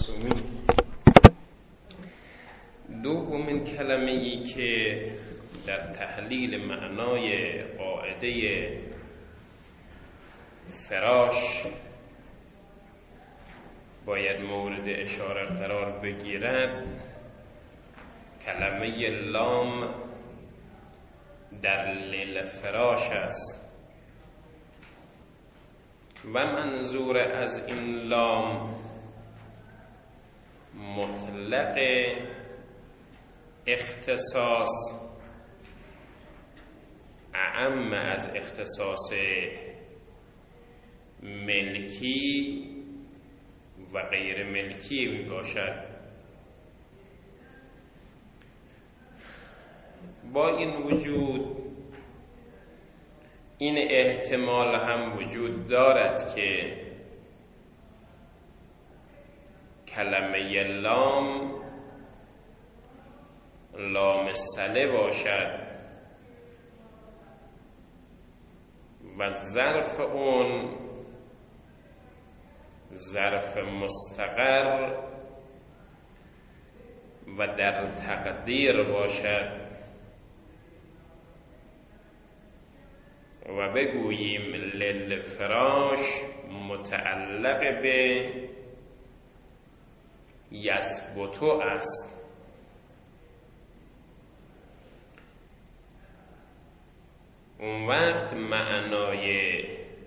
معصومی. دومین کلمه‌ای که در تحلیل معنای قاعده فراش باید مورد اشاره قرار بگیرد کلمه لام در للفراش است و منظور از این لام مطلق اختصاص اعم از اختصاص ملکی و غیر ملکی می باشد. با این وجود این احتمال هم وجود دارد که کلمه لام لام صله باشد و ظرف اون ظرف مستقر و در تقدیر باشد و بگوییم للفراش متعلق به یثبتو است. اون وقت معنای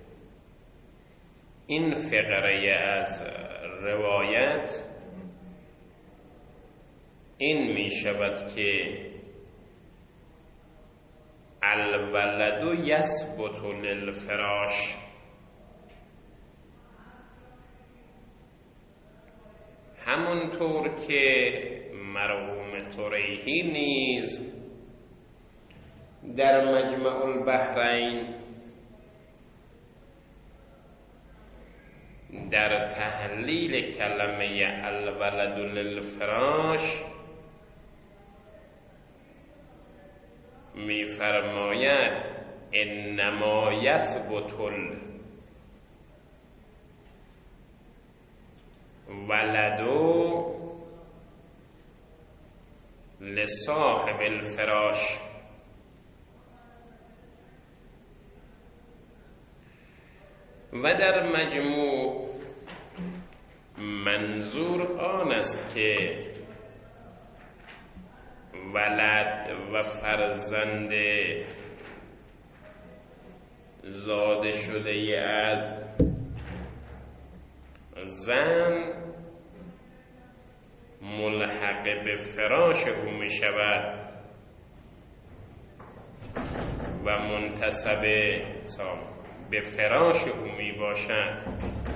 این فقره از روایت این می شود که الولد یثبت للفراش، همونطور که مرحوم طریحی نیز در مجمع البحرین در تحلیل کلمه الولد للفراش می فرماید انما یثبت الولد لصاحب الفراش، و در مجموع منظور آن است که ولد و فرزند زاده شده از زن ملحق به فراش او می شود و منتسب به فراش او می باشد.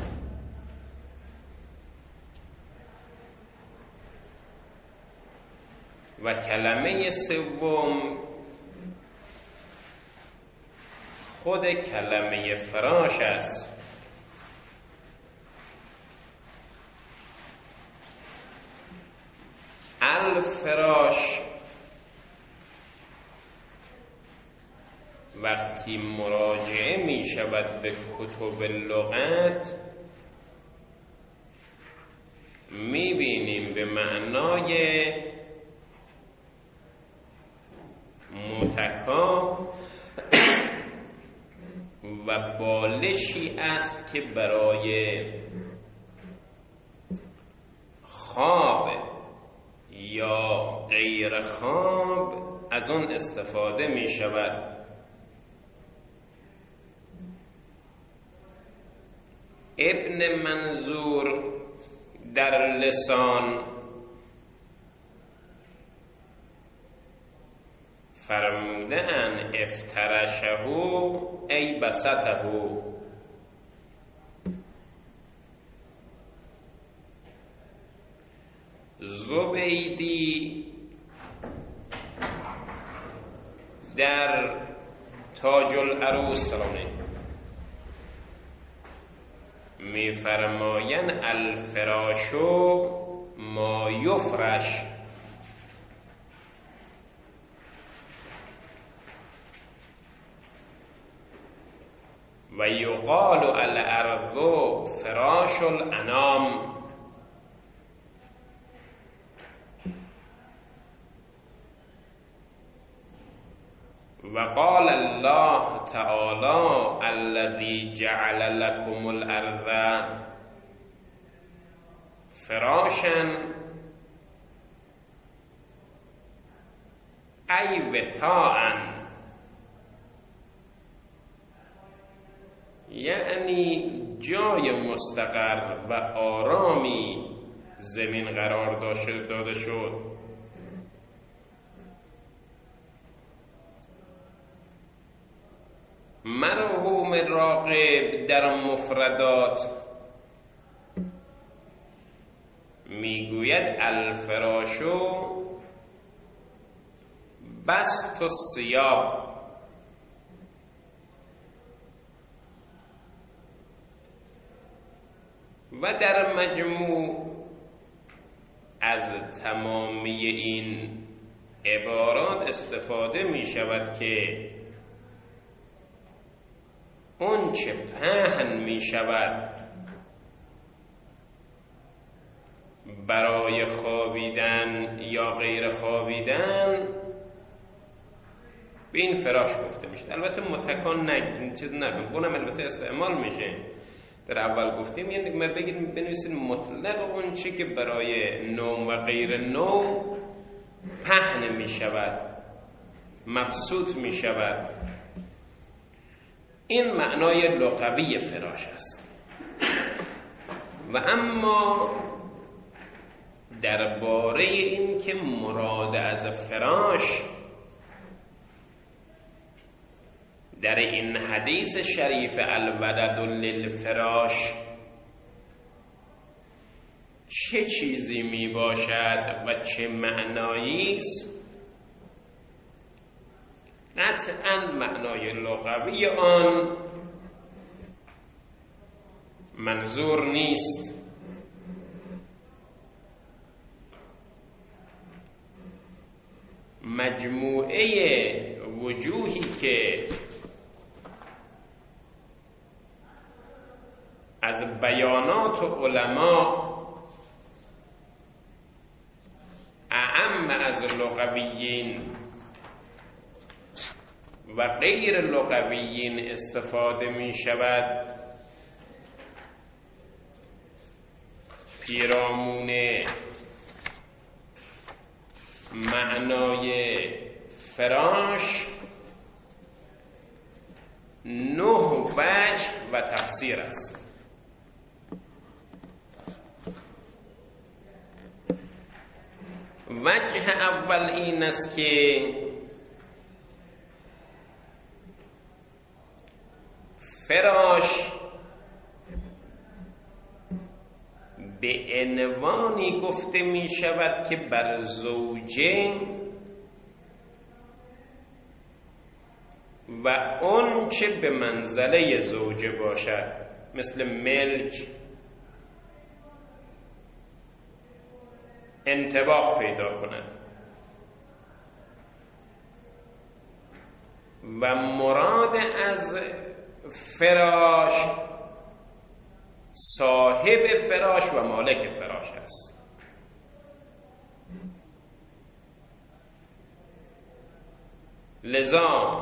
و کلمه سوم خود کلمه فراش است. الفراش وقتی مراجعه می شود به کتب لغت می بینیم به معنای متکا و بالشی است که برای خواب یا غیر خواب از آن استفاده می شود. ابن منظور در لسان فرمودن افترشه ای بسطه، زبیدی در تاج العروس می فرماین الفراشو ما یفرش، و یقال الارض فراش الانام، و قال الله تعالی الذی جعل لكم الارض فراشا ای وطاء، یعنی جای مستقر و آرامی زمین قرار داده شد. مرحوم راغب در مفردات میگوید الفراشو بسط الثیاب، و در مجموع از تمامی این عبارات استفاده می شود که اون چه پهن می شود برای خوابیدن یا غیر خوابیدن به این فراش گفته میشه. البته متکان نه، چیز نکن، اونم البته استعمال میشه. در اول گفتیم یعنی ما بگید بنویسید مطلق اون چی که برای نوم و غیر نوم پهن می شود، مبسوط می شود. این معنای لغوی فراش است. و اما درباره این که مراد از فراش در این حدیث شریف الولد للفراش چه چیزی می باشد و چه معنایی است، قطعاً معنای لغوی آن منظور نیست. مجموعه وجوهی که از بیانات علما اعم از لغویین و غیر لغویین استفاده می شود، پیرامون معنای فراش 9 وجه و تفسیر است. وجه اول این است که فراش به عنوانی گفته می شود که بر زوجه و اون چه به منزله زوجه باشد، مثل ملک، انطباق پیدا کند. و مراد از فراش صاحب فراش و مالک فراش است. لذا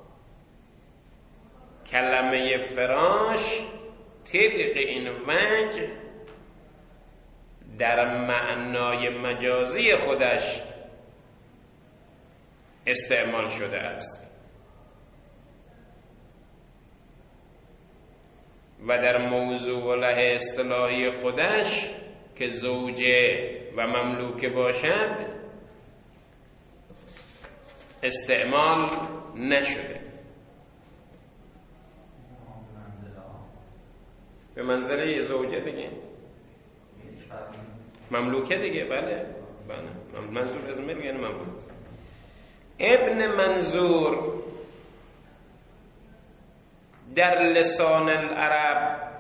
کلمه فراش طبق این وجه در معنای مجازی خودش استعمال شده است و در موضوع و له اصطلاحی خودش که زوجه و مملوکه باشد استعمال نشده. به منزله زوجه دیگه، مملوکه دیگه. بله منظور از ملک یعنی مملوک. ابن منظور در لسان العرب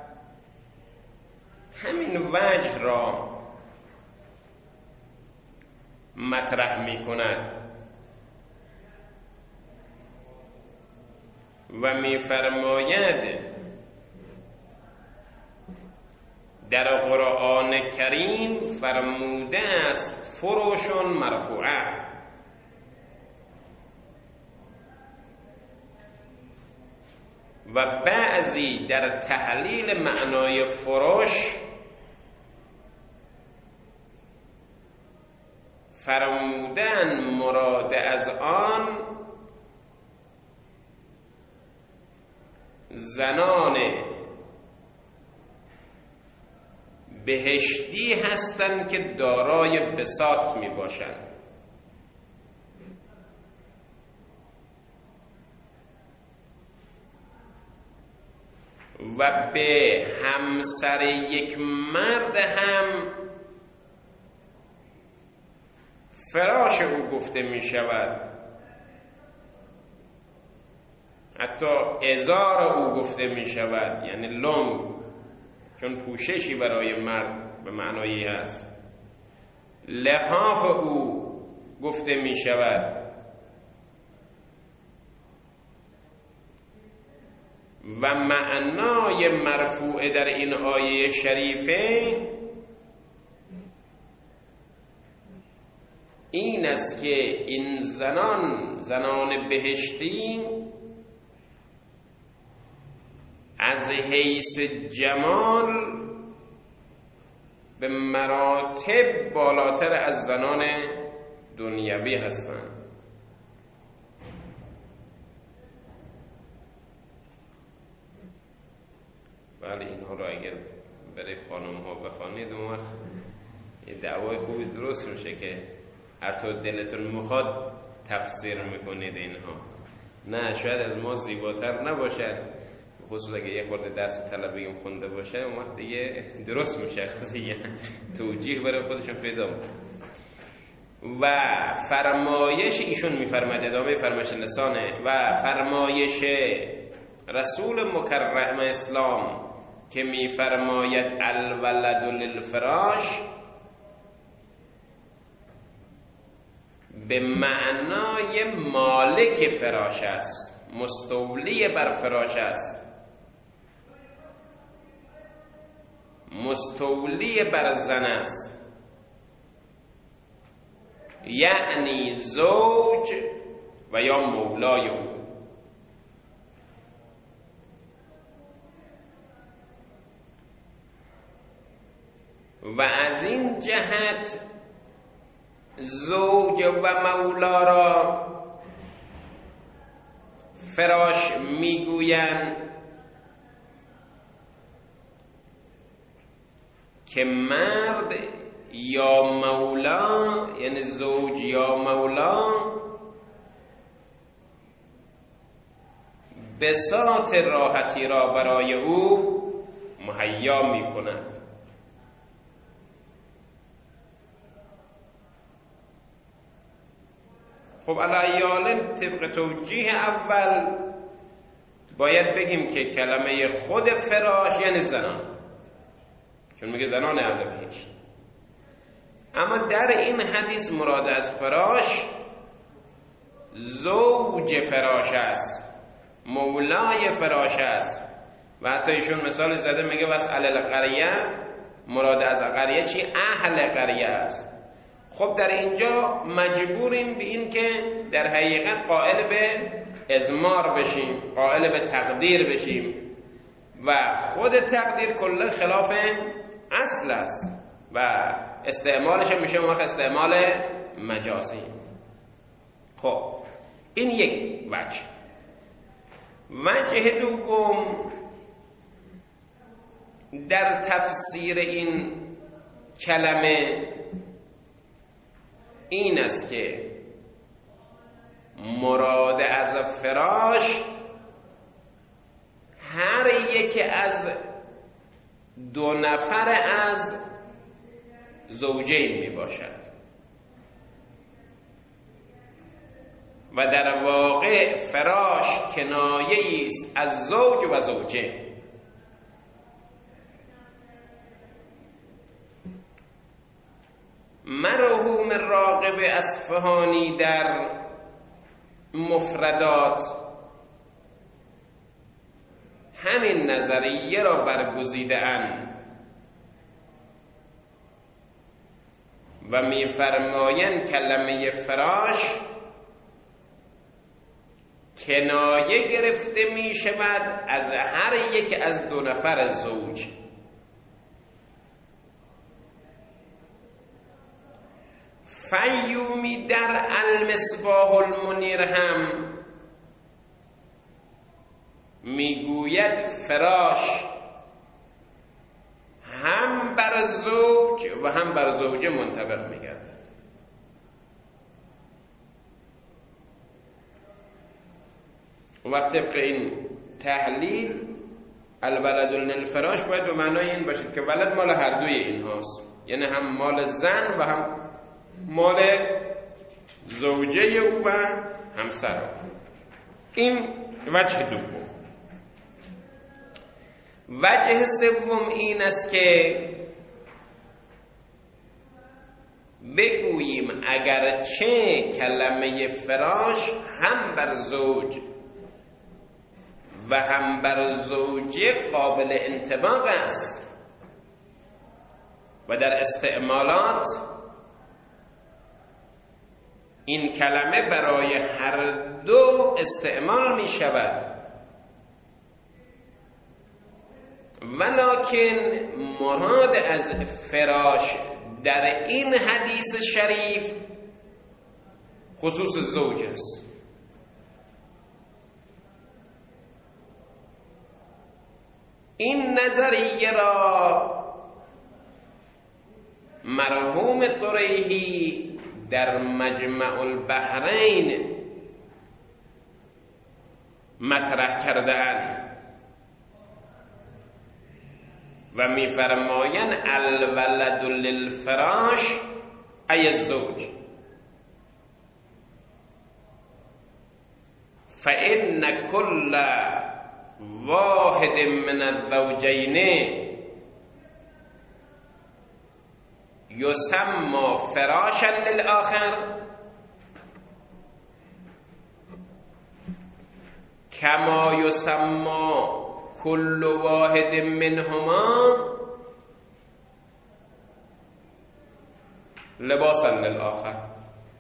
همین وجه را مطرح می کند و می فرماید در قرآن کریم فرموده است فروشون مرفوعه، و بعضی در تحلیل معنای فروش فرمودن مراد از آن زنان بهشتی هستند که دارای بساط می باشند و به همسر یک مرد هم فراش او گفته می شود، حتی ازار او گفته می شود، یعنی لنگ، چون پوششی برای مرد به معنایی هست. لحاف او گفته می شود و معنای مرفوع در این آیه شریفه این است که این زنان بهشتی از حیث جمال به مراتب بالاتر از زنان دنیوی هستند. بله، اینها رو اگر برای خانم ها بخوانید اون وقت یه دعوای خوبی درست میشه که هر طور دلتون میخواد تفسیر میکنید اینها. نه، شاید از ما زیباتر نباشد، خصوصا اگه یه خورده درس طلبیم خونده باشه اون وقت دیگه درست میشه، قضیه توجیه برای خودشون پیدا میکنه. و فرمایش ایشون میفرماید، ادامه فرمایش لسانه، و فرمایش رسول مکرم اسلام که میفرماید الولد للفراش به معنای مالک فراش است، مستولی بر فراش است، مستولی بر زن است، یعنی زوج و یا مولای او. و از این جهت زوج و مولا را فراش میگویند که مرد یا مولا، یعنی زوج یا مولا، بساط راحتی را برای او مهیا می کند. خب علیال طبق توجیه اول باید بگیم که کلمه خود فراش یعنی زنان، چون میگه زنان اهل بهشت. اما در این حدیث مراد از فراش زوج فراش است، مولای فراش است. و حتی ایشون مثال زده، میگه واسأل القریه، مراد از قریه چی؟ اهل قریه است. خب در اینجا مجبوریم به این که در حقیقت قائل به ازمار بشیم، قائل به تقدیر بشیم و خود تقدیر کلا خلاف اصل است و استعمالش میشه اون وقت استعمال مجازی. خب این یک وجه. وجه دوم در تفسیر این کلمه این است که مراد از فراش هر یک از دو نفر از زوجین می باشد و در واقع فراش کنایه‌ای است از زوج و زوجه. مرحوم راغب اصفهانی در مفردات همین نظریه را برگزیده اند و می‌فرمایند کلمه فراش کنایه گرفته می شود از هر یک از دو نفر زوج. فیومی در المصباح المنیر هم میگوید فراش هم بر زوج و هم بر زوجه منطبق میگردد. وقت طبق این تحلیل الولد للفراش باید به معنای این باشد که ولد مال هر دوی این هاست، یعنی هم مال زن و هم مال زوجه او و همسر. این وجه دوم. وجه سوم این است که بگوییم اگرچه کلمه فراش هم بر زوج و هم بر زوجه قابل انطباق است و در استعمالات این کلمه برای هر دو استعمال می شود، ولکن مراد از فراش در این حدیث شریف خصوص زوج است. این نظریه را مرحوم طریحی در مجمع البحرین مطرح کرده‌اند و می‌فرمایند الولد للفراش ای الزوج فإن كل واحد من الزوجين يسمى فراشا للآخر كما يسمى كل واحد منهما لباسا للآخر.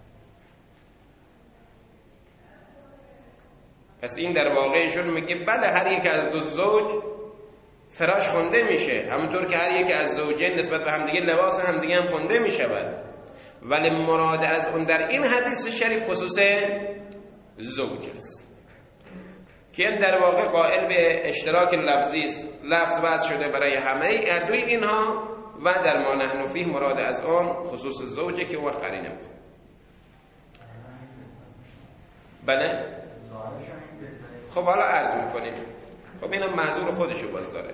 پس این در واقعشون میگه بله هر یک از دو زوج فراش خونده میشه، همونطور که هر یک از زوجین نسبت به همدیگه لباس همدیگه هم خونده میشود، ولی مراد از اون در این حدیث شریف خصوص زوج است که این در واقع قائل به اشتراک لفظی است. لفظ وضع شده برای همه هر دوی اینها و در ما نحن فیه مراد از آن خصوص زوجه که اون قرینه بود. بله خب حالا عرض میکنیم. خب اینم محضور خودشو باز داره.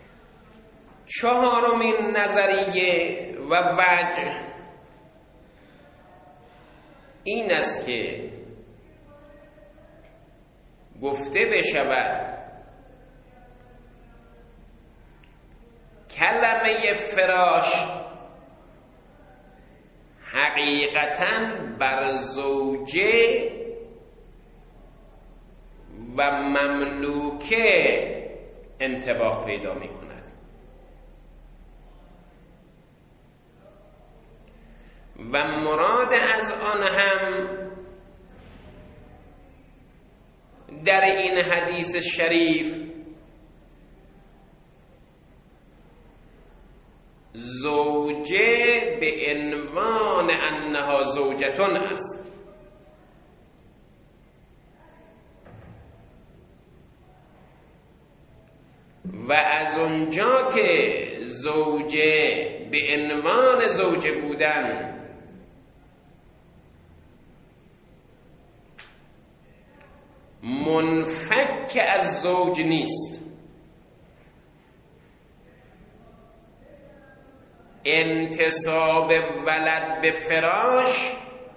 چهارمین نظریه و وجه این است که گفته بشود کلمه فراش حقیقتاً بر زوجه و مملوکه انطباق پیدا می کند و مراد از آن هم در این حدیث شریف زوجه به عنوان انها زوجتون است و از اونجا که زوجه به عنوان زوجه بودن منفک از زوج نیست، انتساب ولد به فراش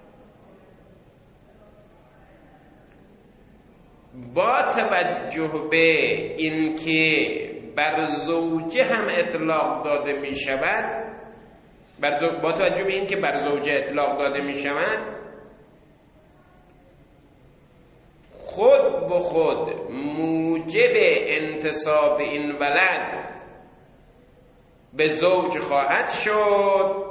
با توجه به اینکه بر زوجه هم اطلاق داده می شود، با توجه به اینکه بر زوجه اطلاق داده می شود خود به خود موجب انتساب این ولد به زوج خواهد شد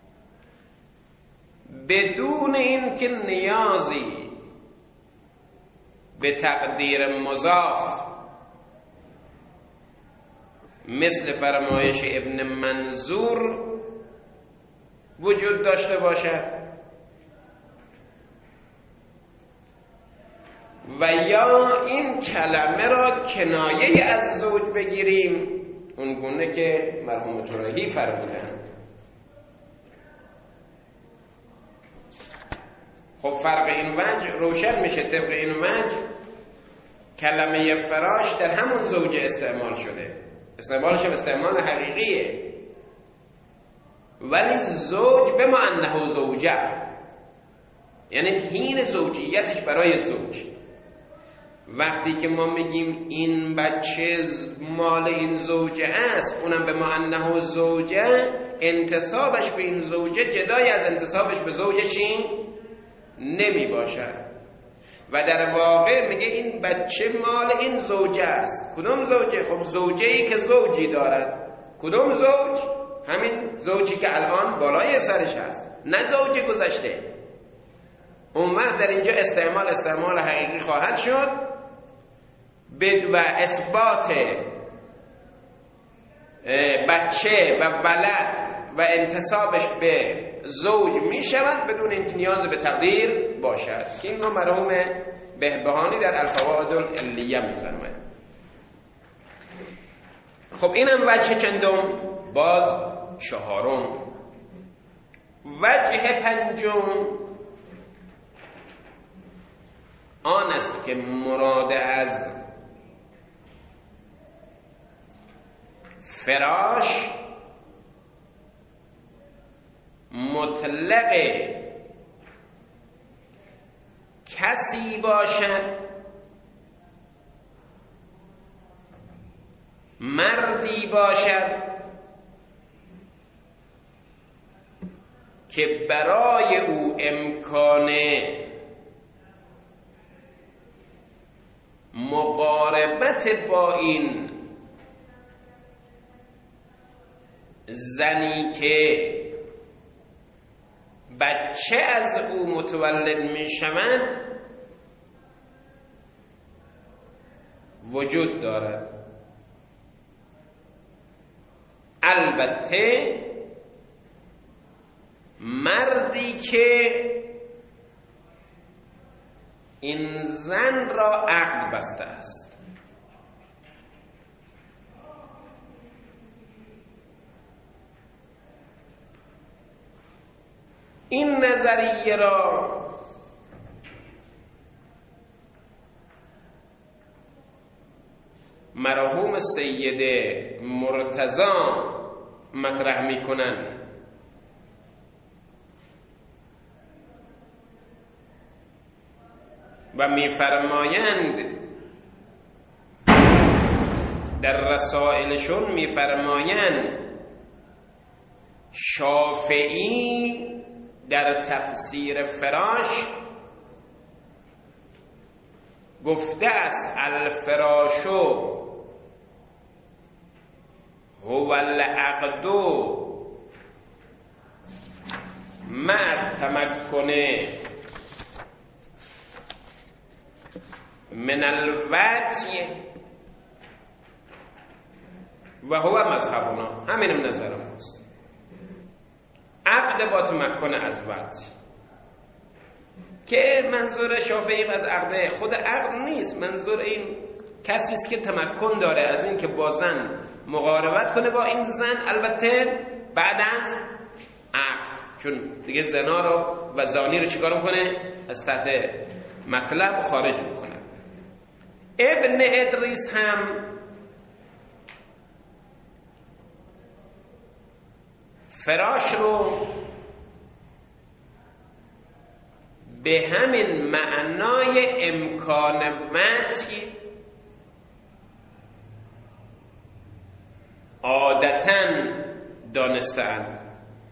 بدون اینکه نیازی به تقدیر مضاف مثل فرمایش ابن منظور وجود داشته باشد و یا این کلمه را کنایه از زوج بگیریم اون گونه که مرحوم ترهی فرمودند. خب فرق این وجه روشن میشه. طبق این وجه کلمه فراش در همون زوج استعمال شده، استعمالش هم استعمال حقیقیه، ولی زوج به معنه زوجه، یعنی حین زوجیتش برای زوج. وقتی که ما میگیم این بچه مال این زوجه است، اونم به معنه زوجه، انتسابش به این زوجه جدای از انتسابش به زوجش نمی باشد و در واقع میگه این بچه مال این زوجه است. کدوم زوجه؟ خب زوجه‌ای که زوجی دارد. کدوم زوج؟ همین زوجی که الان بالای سرش هست، نه زوج گذشته. اون وقت در اینجا استعمال حقیقی خواهد شد و اثبات بچه و ولد و انتسابش به زوج می شود بدون اینکه نیاز به تقدیر باشد که این رو مرحوم بهبهانی در الفوائد العلیه می فرماید. خب اینم وجه چندم؟ باز چهارم. وجه پنجم آن است که مراد از فراش مطلق کسی باشد، مردی باشد که برای او امکان مقاربت با این زنی که بچه از او متولد می شود وجود دارد. البته مردی که این زن را عقد بسته است. این نظریه را مرحوم سید مرتضی مطرح می کنند و می‌فرمایند در رسائلشون می‌فرمایند شافعی در تفسیر فراش گفته است الفراشو هو العقد مع تمکن من الوجه و هو مذهبنا. همینم نظر ماست. عقد با تمکن از وجه که منظور شافعی از عقد خود عقد نیست، منظور این کسی است که تمکن داره از این که با زن مقاربت کنه با این زن، البته بعد از عقد، چون دیگه زنا رو و زانی رو چیکار میکنه؟ از تحت مطلب خارج میکنه. ابن ادریس هم فراش رو به همین معنای امکان وجه عادتاً دانسته‌اند.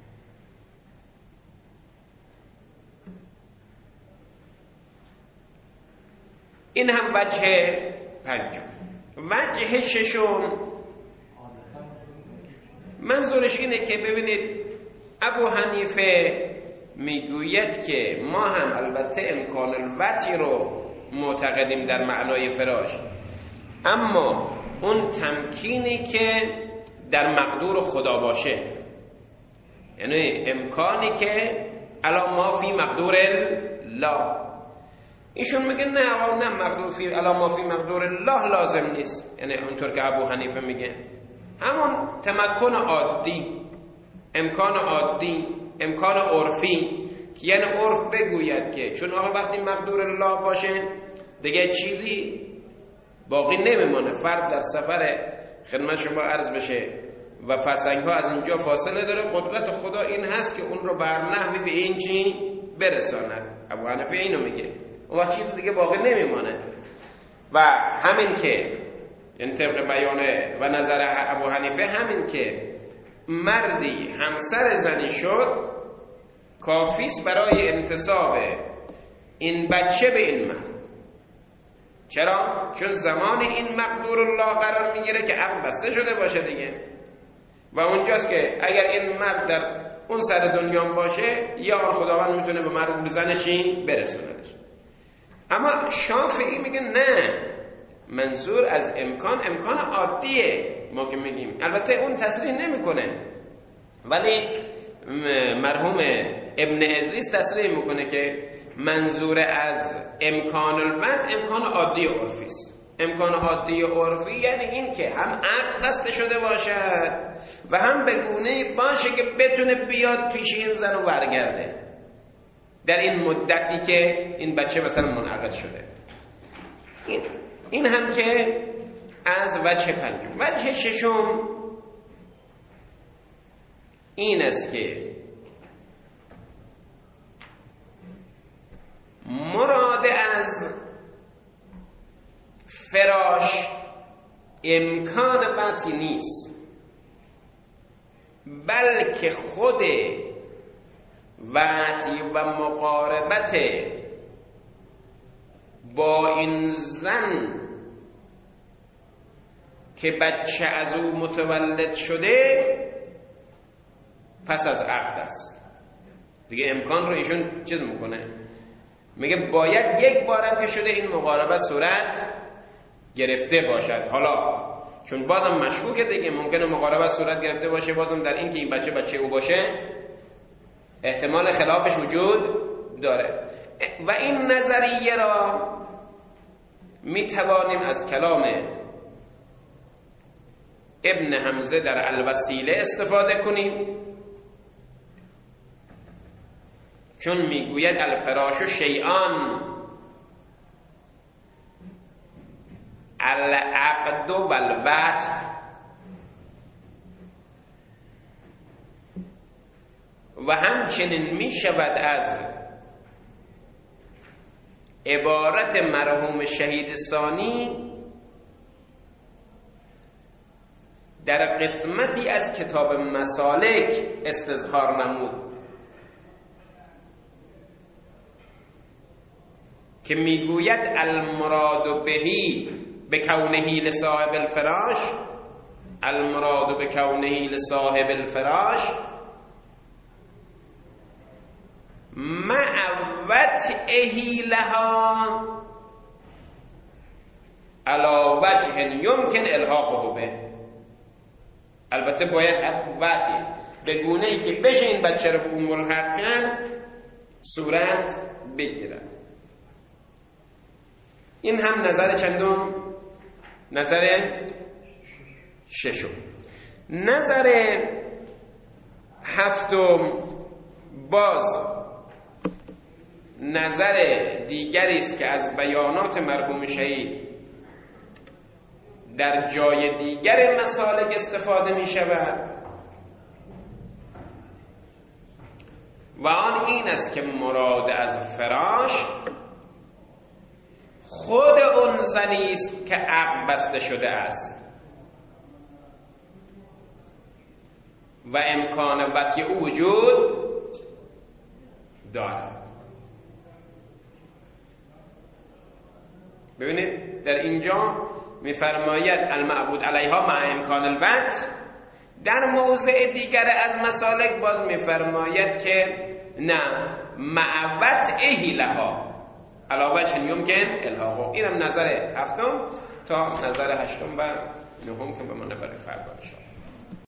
این هم وجه پنجم. وجه ششم منظورش اینه که ببینید ابو حنیفه میگوید که ما هم البته امکان الوجه رو معتقدیم در معنای فراش، اما اون تمکینی که در مقدور خدا باشه، یعنی امکانی که الا ما فی مقدور الله. ایشون میگه نه مقدور فی الا ما فی مقدور الله لازم نیست، یعنی اونطور که ابو حنیفه میگه همون تمکن عادی، امکان عادی، امکان عرفی، که یعنی عرف بگوید که چون آقا وقتی مقدور الله باشه دیگه چیزی باقی نمیمونه، فرد در سفر خدمت شما عرض بشه و فرسنگ ها از اینجا فاصله داره، قدرت خدا این هست که اون رو بر نحوی به این چی برساند. ابو حنیفه اینو میگه، اون چیز دیگه باقی نمیمونه. و همین که این طبق بیان و نظر ابو حنیفه، همین که مردی همسر زنی شد کافیست برای انتساب این بچه به این مرد. چرا؟ چون زمان این مقدور الله قرار میگیره که عقد بسته شده باشه دیگه، و اونجاست که اگر این مرد در اون سر دنیا باشه یا خداوند میتونه به مرد بزنشی برسوندش. اما شافعی میگه نه، منظور از امکان عادیه. ما که میگیم البته اون تصریح نمیکنه، ولی مرحوم ابن ادریس تصریح میکنه که منظور از امکان الوضع امکان عادی عرفی است. امکان عادی عرفی یعنی این که هم عقد بسته شده باشد و هم به گونه‌ای باشه که بتونه بیاد پیش این زن و برگرده در این مدتی که این بچه مثلا منعقد شده. این هم که از وجه پنجم. وجه ششم این است که مراد از فراش امکان وطی نیست، بلکه خود وطی و مقاربت با این زن که بچه از او متولد شده پس از عقد است دیگه. امکان رو ایشون چیز میکنه، میگه باید یک بارم که شده این مقاربت صورت گرفته باشد. حالا چون بازم مشکوکه دیگه، ممکنه مقاربت صورت گرفته باشه بازم در این که این بچه او باشه، احتمال خلافش وجود داره. و این نظریه را میتوانیم از کلام ابن حمزه در الوسیله استفاده کنیم، چون میگوید الفراش شیئان العقد و الوطء، و همچنین می شود از عبارت مرحوم شهید ثانی در قسمتی از کتاب مسالک استظهار نمود که میگوید المراد بهی بکونه لصاحب الفراش، المراد بکونه لصاحب الفراش مع وطئه لها علی وجه یمکن الحاقه به. البته باید وطئ به گونه‌ای که بشه این بچه رو به اون ملحق کرد صورت بگیرد. این هم نظر چندم؟ نظر ششم. نظر هفتم باز نظر دیگری است که از بیانات مرحوم شهید در جای دیگر مسالک استفاده می شود، و آن این است که مراد از فراش خود اون زنی است که عقد بسته شده است و امکان وطی او وجود دارد. ببینید در اینجا می‌فرماید المعبود علیها مع امکان الوطء، در موضع دیگر از مسالک باز می‌فرماید که نه مع وطئه لها، علاوه یمکن الحاقه. اینم نظر هفتم تا نظر هشتم و نهم که بمانه برای فردا ان شاء الله.